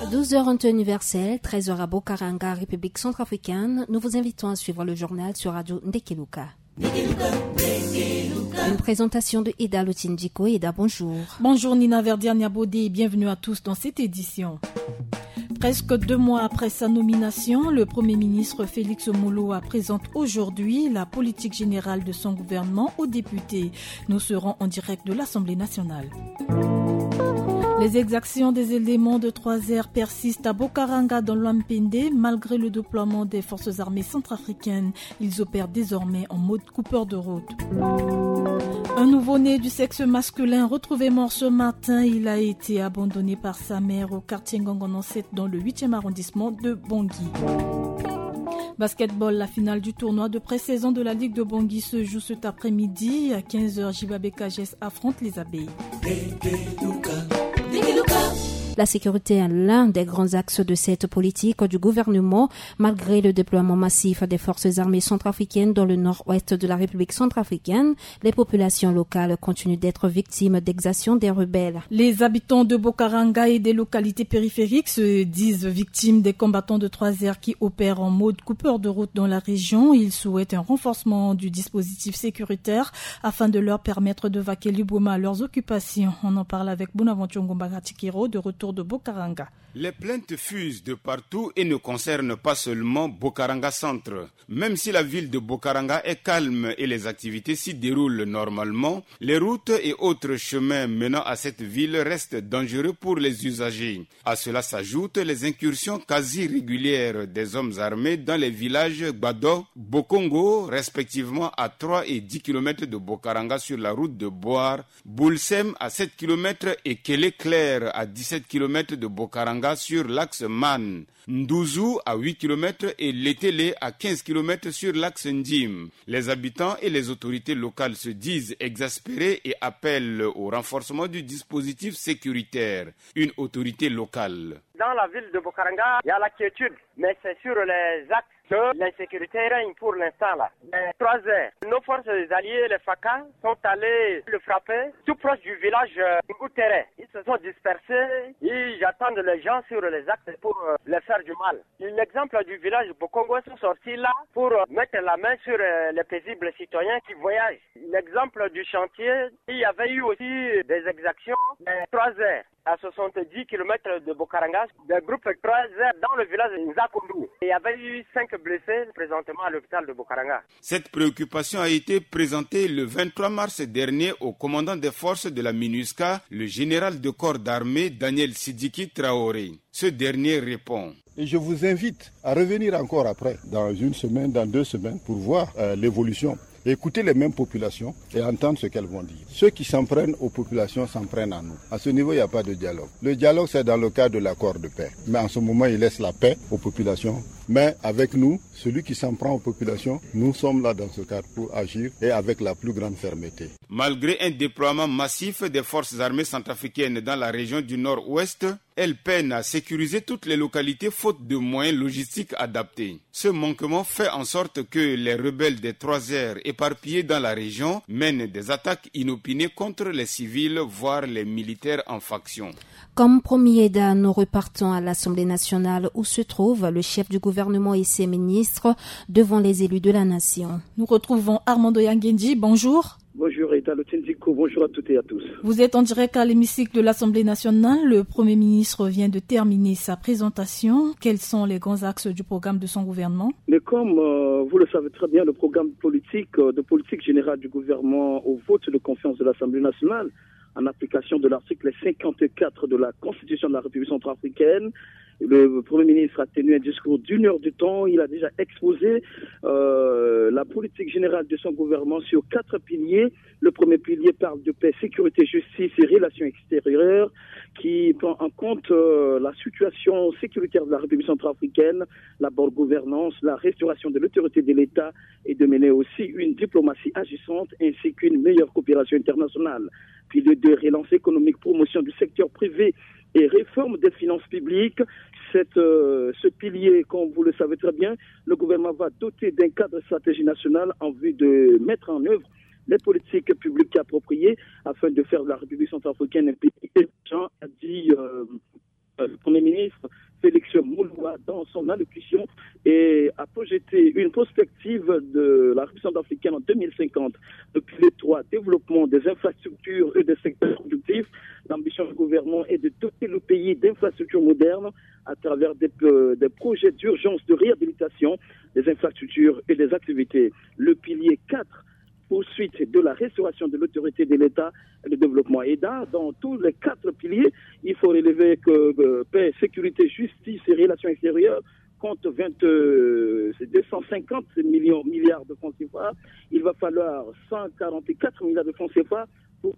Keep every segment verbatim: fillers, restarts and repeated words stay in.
douze heures en temps universel, treize heures à Bokaranga, République centrafricaine. Nous vous invitons à suivre le journal sur Radio Ndekeluka. Une présentation de Ida Lotindiko. Ida, bonjour. Bonjour Nina Verdier-Niabodé et bienvenue à tous dans cette édition. Presque deux mois après sa nomination, le Premier ministre Félix Moloa présente aujourd'hui la politique générale de son gouvernement aux députés. Nous serons en direct de l'Assemblée nationale. Les exactions des éléments de trois R persistent à Bokaranga dans l'Ampende malgré le déploiement des forces armées centrafricaines. Ils opèrent désormais en mode coupeur de route. Un nouveau-né du sexe masculin retrouvé mort ce matin. Il a été abandonné par sa mère au quartier Ngangonoset dans le huitième arrondissement de Bangui. Basketball, la finale du tournoi de pré-saison de la Ligue de Bangui se joue cet après-midi. À quinze heures, J B B K G S affronte les Abeilles. La sécurité est l'un des grands axes de cette politique du gouvernement, malgré le déploiement massif des forces armées centrafricaines dans le nord-ouest de la République centrafricaine. Les populations locales continuent d'être victimes d'exactions des rebelles. Les habitants de Bokaranga et des localités périphériques se disent victimes des combattants de trois R qui opèrent en mode coupeur de route dans la région. Ils souhaitent un renforcement du dispositif sécuritaire afin de leur permettre de vaquer librement à leurs occupations. On en parle avec Bonaventure Ngomba-Tikiro de retour de Bokaranga. Les plaintes fusent de partout et ne concernent pas seulement Bokaranga Centre. Même si la ville de Bokaranga est calme et les activités s'y déroulent normalement, les routes et autres chemins menant à cette ville restent dangereux pour les usagers. À cela s'ajoutent les incursions quasi régulières des hommes armés dans les villages Gbado, Bokongo, respectivement à trois et dix kilomètres de Bokaranga sur la route de Boar, Boulsem à sept kilomètres et Kele-Claire à dix-sept kilomètres de Bokaranga sur l'axe Man, Ndouzou à huit kilomètres et Letele à quinze kilomètres sur l'axe Ndim. Les habitants et les autorités locales se disent exaspérés et appellent au renforcement du dispositif sécuritaire. Une autorité locale. Dans la ville de Bokaranga, il y a l'inquiétude, mais c'est sur les actes que l'insécurité règne pour l'instant là. Les trois heures, nos forces alliées, les F A C A, sont allées le frapper tout proche du village Ngoutere. Ils se sont dispersés, ils attendent les gens sur les axes pour euh, les faire du mal. L'exemple du village Bokongo sont sortis là pour euh, mettre la main sur euh, les paisibles citoyens qui voyagent. L'exemple du chantier, il y avait eu aussi des exactions des trois heures. À soixante-dix kilomètres de Bokaranga, des groupes trois heures dans le village de Nzakundu. Il y avait eu cinq blessés présentement à l'hôpital de Bokaranga. Cette préoccupation a été présentée le vingt-trois mars dernier au commandant des forces de la MINUSCA, le général de corps d'armée Daniel Sidiki Traoré. Ce dernier répond. Et je vous invite à revenir encore après, dans une semaine, dans deux semaines, pour voir euh, l'évolution. Écouter les mêmes populations et entendre ce qu'elles vont dire. Ceux qui s'en prennent aux populations s'en prennent à nous. À ce niveau, il n'y a pas de dialogue. Le dialogue, c'est dans le cadre de l'accord de paix. Mais en ce moment, il laisse la paix aux populations. Mais avec nous, celui qui s'en prend aux populations, nous sommes là dans ce cadre pour agir et avec la plus grande fermeté. Malgré un déploiement massif des forces armées centrafricaines dans la région du nord-ouest, elles peinent à sécuriser toutes les localités faute de moyens logistiques adaptés. Ce manquement fait en sorte que les rebelles des trois R éparpillés dans la région mènent des attaques inopinées contre les civils, voire les militaires en faction. Comme promis, Eda, nous repartons à l'Assemblée nationale où se trouve le chef du gouvernement et ses ministres devant les élus de la nation. Nous retrouvons Armando Yangendi. Bonjour. Bonjour Ida Lotindiko, bonjour à toutes et à tous. Vous êtes en direct à l'hémicycle de l'Assemblée nationale. Le Premier ministre vient de terminer sa présentation. Quels sont les grands axes du programme de son gouvernement? Mais comme euh, vous le savez très bien, le programme politique euh, de politique générale du gouvernement au vote de confiance de l'Assemblée nationale, en application de l'article cinquante-quatre de la Constitution de la République centrafricaine, le Premier ministre a tenu un discours d'une heure de temps. Il a déjà exposé euh, la politique générale de son gouvernement sur quatre piliers. Le premier pilier parle de paix, sécurité, justice et relations extérieures, qui prend en compte euh, la situation sécuritaire de la République centrafricaine, la bonne gouvernance, la restauration de l'autorité de l'État et de mener aussi une diplomatie agissante ainsi qu'une meilleure coopération internationale. Pilier deux, relance économique, promotion du secteur privé et réforme des finances publiques. Cette, euh, ce pilier, comme vous le savez très bien, le gouvernement va doter d'un cadre de stratégie nationale en vue de mettre en œuvre les politiques publiques appropriées afin de faire de la République centrafricaine un pays émergent, a dit euh, le Premier ministre Félix Mouloua, dans son allocution, et a projeté une perspective de la République centrafricaine en deux mille cinquante. Depuis les trois, développement des infrastructures et des secteurs productifs, l'ambition du gouvernement est de doter le pays d'infrastructures modernes à travers des, euh, des projets d'urgence de réhabilitation des infrastructures et des activités. Le pilier quatre, poursuite de la restauration de l'autorité de l'État et le développement. Et dans, dans tous les quatre piliers, il faut relever que euh, paix, sécurité, justice et relations extérieures compte vingt, euh, deux cent cinquante millions, milliards de francs C F A. Il va falloir cent quarante-quatre milliards de francs C F A pour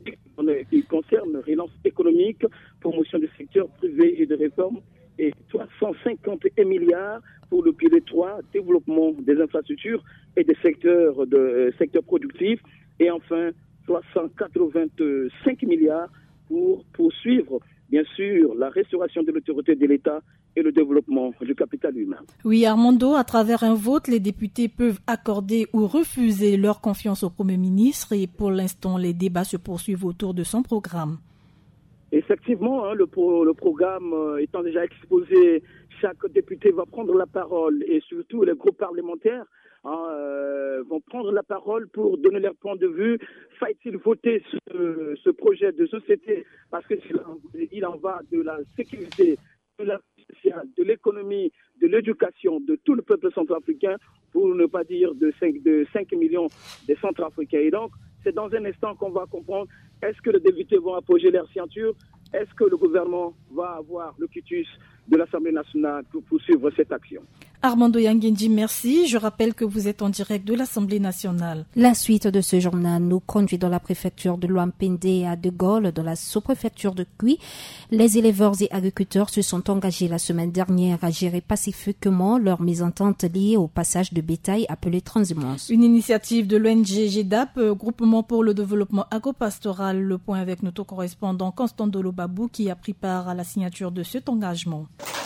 qui concerne relance économique, promotion du secteur privé et de réforme, et trois cent cinquante et un milliards pour le pilier trois, développement des infrastructures et des secteurs, de, euh, secteurs productifs, et enfin trois cent quatre-vingt-cinq milliards pour poursuivre, bien sûr, la restauration de l'autorité de l'État et le développement du capital humain. Oui, Armando, à travers un vote, les députés peuvent accorder ou refuser leur confiance au Premier ministre, et pour l'instant, les débats se poursuivent autour de son programme. Effectivement, hein, le, pro, le programme euh, étant déjà exposé, chaque député va prendre la parole, et surtout les groupes parlementaires hein, euh, vont prendre la parole pour donner leur point de vue. Faut-il voter ce, ce projet de société, parce que il en va de la sécurité, de la sociale, de l'économie, de l'éducation, de tout le peuple centrafricain, pour ne pas dire de cinq, de cinq millions de Centrafricains. Et donc, c'est dans un instant qu'on va comprendre, est-ce que les députés vont apposer leur ceinture? Est-ce que le gouvernement va avoir le quitus de l'Assemblée nationale pour poursuivre cette action? Armando Yangendi, merci. Je rappelle que vous êtes en direct de l'Assemblée nationale. La suite de ce journal nous conduit dans la préfecture de Loampende à De Gaulle, dans la sous-préfecture de Kui. Les éleveurs et agriculteurs se sont engagés la semaine dernière à gérer pacifiquement leur mésentente liée au passage de bétail appelé transhumance. Une initiative de l'O N G G E D A P, Groupement pour le développement agropastoral. Le point avec notre correspondant Constant Dolobabou qui a pris part à la signature de cet engagement.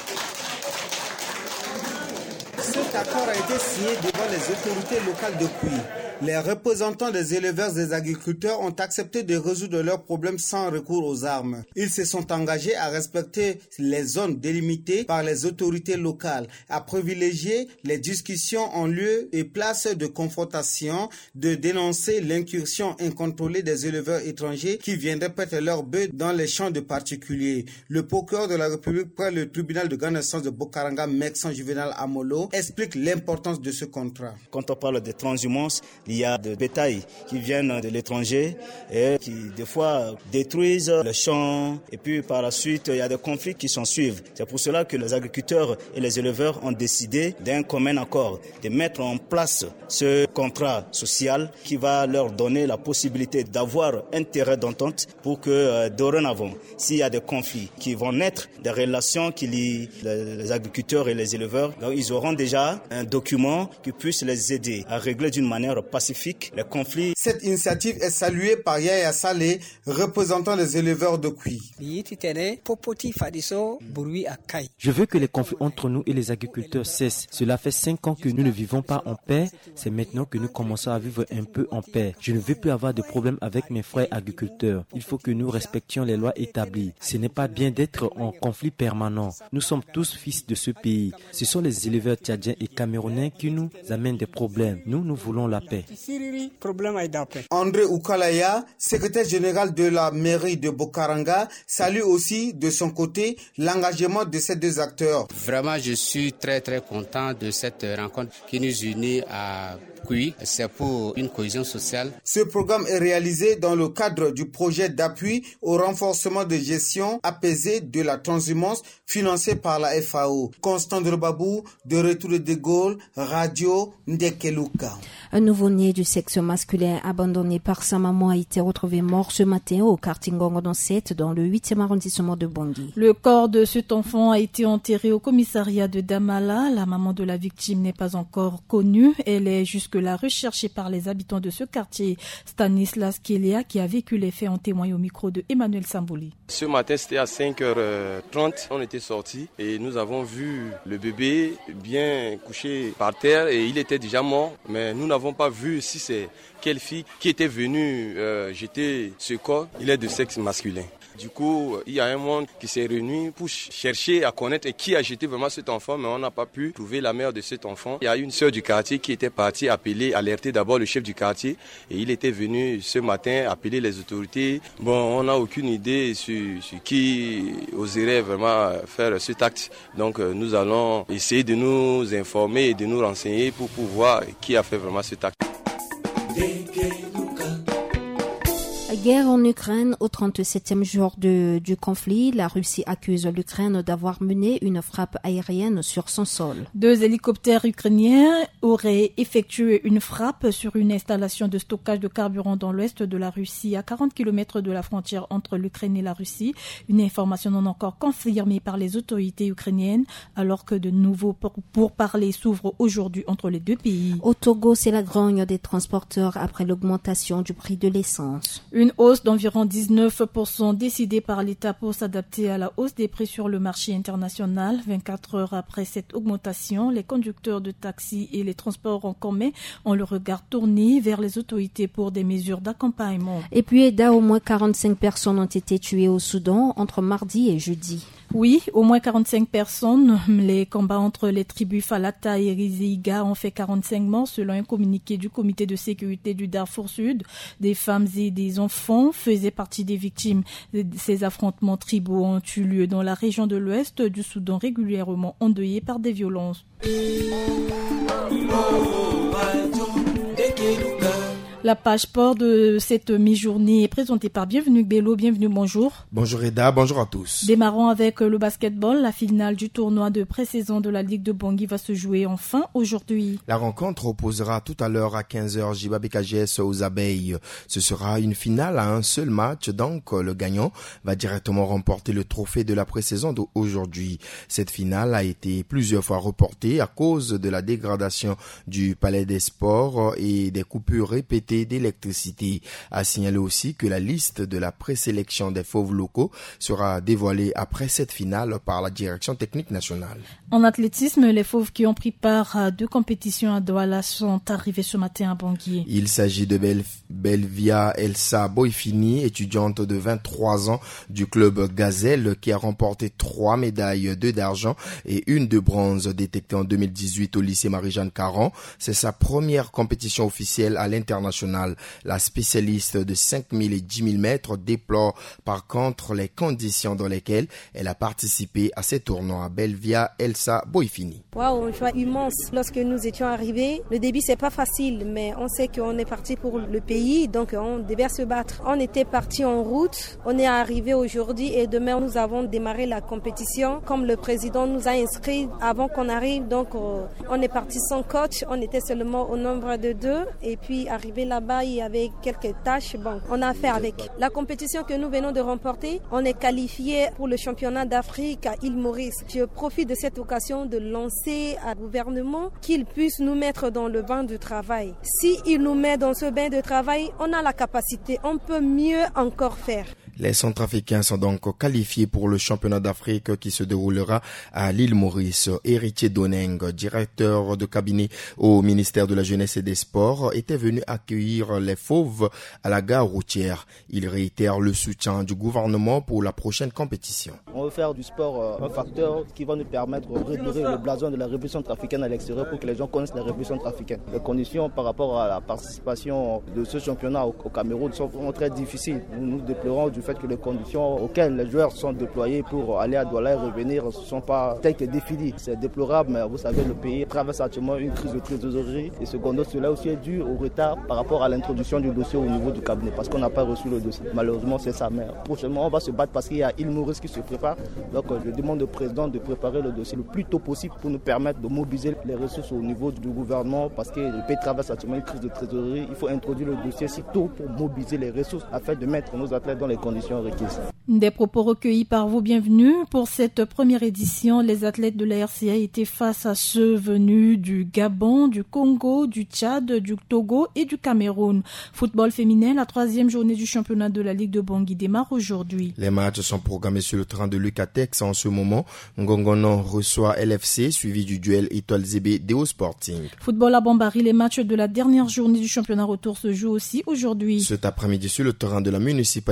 Cet accord a été signé devant les autorités locales de Kui. Les représentants des éleveurs et des agriculteurs ont accepté de résoudre leurs problèmes sans recours aux armes. Ils se sont engagés à respecter les zones délimitées par les autorités locales, à privilégier les discussions en lieu et place de confrontation, de dénoncer l'incursion incontrôlée des éleveurs étrangers qui viendraient perdre leurs bœufs dans les champs de particuliers. Le procureur de la République près le tribunal de grande instance de Bokaranga, Mexan Juvenal Amolo, explique l'importance de ce contrat. Quand on parle de transhumance, il y a des bétails qui viennent de l'étranger et qui des fois détruisent les champs, et puis par la suite il y a des conflits qui s'en suivent. C'est pour cela que les agriculteurs et les éleveurs ont décidé d'un commun accord de mettre en place ce contrat social qui va leur donner la possibilité d'avoir un terrain d'entente pour que euh, dorénavant, s'il y a des conflits qui vont naître, des relations qui lient les, les agriculteurs et les éleveurs, donc ils auront déjà un document qui puisse les aider à régler d'une manière pacifique les conflits. Cette initiative est saluée par Yaya Saleh, représentant les éleveurs de Kui. Je veux que les conflits entre nous et les agriculteurs cessent. Cela fait cinq ans que nous ne vivons pas en paix. C'est maintenant que nous commençons à vivre un peu en paix. Je ne veux plus avoir de problème avec mes frères agriculteurs. Il faut que nous respections les lois établies. Ce n'est pas bien d'être en conflit permanent. Nous sommes tous fils de ce pays. Ce sont les éleveurs tchadiens et camerounais qui nous amènent des problèmes. Nous, nous voulons la paix. André Oukalaya, secrétaire général de la mairie de Bokaranga, salue aussi de son côté l'engagement de ces deux acteurs. Vraiment, je suis très très content de cette rencontre qui nous unit à Kui. C'est pour une cohésion sociale. Ce programme est réalisé dans le cadre du projet d'appui au renforcement de gestion apaisée de la transhumance financé par la F A O. Constant Dolobabou, de retour de De Gaulle, Radio Ndekeluka. Un nouveau-né du sexe masculin abandonné par sa maman a été retrouvé mort ce matin au quartier Ngongodon sept dans le huitième arrondissement de Bangui. Le corps de cet enfant a été enterré au commissariat de Damala. La maman de la victime n'est pas encore connue. Elle est jusque-là recherchée par les habitants de ce quartier. Stanislas Kélia, qui a vécu les faits, en témoigne au micro de Emmanuel Sambouli. Ce matin, c'était à cinq heures trente. On était sortis et nous avons vu le bébé bien couché par terre et il était déjà mort. Mais nous n'avons pas vu si c'est quelle fille qui était venue euh, jeter ce corps. Il est de sexe masculin. Du coup, il y a un monde qui s'est réuni pour chercher à connaître qui a jeté vraiment cet enfant, mais on n'a pas pu trouver la mère de cet enfant. Il y a une sœur du quartier qui était partie appeler, alerter d'abord le chef du quartier, et il était venu ce matin appeler les autorités. Bon, on n'a aucune idée sur, sur qui oserait vraiment faire cet acte. Donc nous allons essayer de nous informer et de nous renseigner pour pouvoir qui a fait vraiment cet acte. Guerre en Ukraine, au trente-septième jour de, du conflit, la Russie accuse l'Ukraine d'avoir mené une frappe aérienne sur son sol. Deux hélicoptères ukrainiens auraient effectué une frappe sur une installation de stockage de carburant dans l'ouest de la Russie, à quarante kilomètres de la frontière entre l'Ukraine et la Russie. Une information non encore confirmée par les autorités ukrainiennes, alors que de nouveaux pourparlers s'ouvrent aujourd'hui entre les deux pays. Au Togo, c'est la grogne des transporteurs après l'augmentation du prix de l'essence. Une hausse d'environ dix-neuf pour cent décidée par l'État pour s'adapter à la hausse des prix sur le marché international. vingt-quatre heures après cette augmentation, les conducteurs de taxis et les transports en commun ont le regard tourné vers les autorités pour des mesures d'accompagnement. Et puis, Eda, au moins quarante-cinq personnes ont été tuées au Soudan entre mardi et jeudi. Oui, au moins quarante-cinq personnes. Les combats entre les tribus Falata et Rizeiga ont fait quarante-cinq morts selon un communiqué du comité de sécurité du Darfour Sud. Des femmes et des enfants faisaient partie des victimes. Ces affrontements tribaux ont eu lieu dans la région de l'ouest du Soudan, régulièrement endeuillée par des violences. La page sport de cette mi-journée est présentée par Bienvenue Bello. Bienvenue, bonjour. Bonjour Eda, bonjour à tous. Démarrons avec le basketball. La finale du tournoi de pré-saison de la Ligue de Bangui va se jouer enfin aujourd'hui. La rencontre opposera tout à l'heure à quinze heures J B B K G S aux Abeilles. Ce sera une finale à un seul match, donc le gagnant va directement remporter le trophée de la pré-saison d'aujourd'hui. Cette finale a été plusieurs fois reportée à cause de la dégradation du Palais des Sports et des coupures répétées d'électricité. A signalé aussi que la liste de la présélection des fauves locaux sera dévoilée après cette finale par la direction technique nationale. En athlétisme, les fauves qui ont pris part à deux compétitions à Douala sont arrivés ce matin à Bangui. Il s'agit de Bel- Belvia Elsa Boifini, étudiante de vingt-trois ans du club Gazelle, qui a remporté trois médailles, deux d'argent et une de bronze détectée en deux mille dix-huit au lycée Marie-Jeanne Caron. C'est sa première compétition officielle à l'international. La spécialiste de cinq mille et dix mille mètres déplore par contre les conditions dans lesquelles elle a participé à ces tournois. Belvia Elsa Boifini. Waouh, un choix immense. Lorsque nous étions arrivés, le début c'est pas facile, mais on sait qu'on est parti pour le pays, donc on devait se battre. On était parti en route, on est arrivé aujourd'hui et demain nous avons démarré la compétition. Comme le président nous a inscrits avant qu'on arrive, donc on est parti sans coach, on était seulement au nombre de deux et puis arrivé là-bas, il y avait quelques tâches. Bon, on a fait avec. La compétition que nous venons de remporter, on est qualifié pour le championnat d'Afrique à Île Maurice. Je profite de cette occasion de lancer à gouvernement qu'il puisse nous mettre dans le bain de travail. Si il nous met dans ce bain de travail, on a la capacité, on peut mieux encore faire. Les Centrafricains sont donc qualifiés pour le championnat d'Afrique qui se déroulera à l'île Maurice. Héritier Doneng, directeur de cabinet au ministère de la Jeunesse et des Sports, était venu accueillir les fauves à la gare routière. Il réitère le soutien du gouvernement pour la prochaine compétition. On veut faire du sport un facteur qui va nous permettre de redorer le blason de la République centrafricaine à l'extérieur pour que les gens connaissent la République centrafricaine. Les conditions par rapport à la participation de ce championnat au Cameroun sont vraiment très difficiles. Nous nous déplorons du fait que les conditions auxquelles les joueurs sont déployés pour aller à Douala et revenir ne sont pas telles que définies. C'est déplorable, mais vous savez, le pays traverse actuellement une crise de trésorerie. Et secondo, cela aussi est dû au retard par rapport à l'introduction du dossier au niveau du cabinet, parce qu'on n'a pas reçu le dossier. Malheureusement, c'est ça. Mais prochainement, on va se battre parce qu'il y a Île Maurice qui se prépare. Donc, je demande au président de préparer le dossier le plus tôt possible pour nous permettre de mobiliser les ressources au niveau du gouvernement, parce que le pays traverse actuellement une crise de trésorerie. Il faut introduire le dossier si tôt pour mobiliser les ressources afin de mettre nos athlètes dans les conditions requises. Des propos recueillis par vous, bienvenue. Pour cette première édition, les athlètes de la R C A étaient face à ceux venus du Gabon, du Congo, du Tchad, du Togo et du Cameroun. Football féminin, la troisième journée du championnat de la Ligue de Bangui démarre aujourd'hui. Les matchs sont programmés sur le terrain de Lucatex en ce moment. Ngongono reçoit L F C, suivi du duel Étoile Zébé Déo Sporting. Football à Bambari, les matchs de la dernière journée du championnat retour se jouent aussi aujourd'hui. Cet après-midi sur le terrain de la municipalité de Bambari,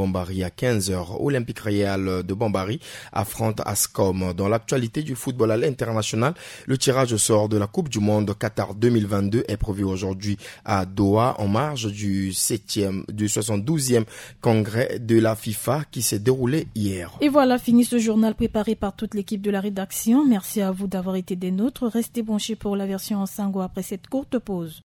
Bambari à quinze heures. Olympique Real de Bambari affronte Ascom. Dans l'actualité du football à l'international, le tirage au sort de la Coupe du Monde Qatar deux mille vingt-deux est prévu aujourd'hui à Doha en marge du septième, du soixante-douzième congrès de la FIFA qui s'est déroulé hier. Et voilà, fini ce journal préparé par toute l'équipe de la rédaction. Merci à vous d'avoir été des nôtres. Restez branchés pour la version en sango après cette courte pause.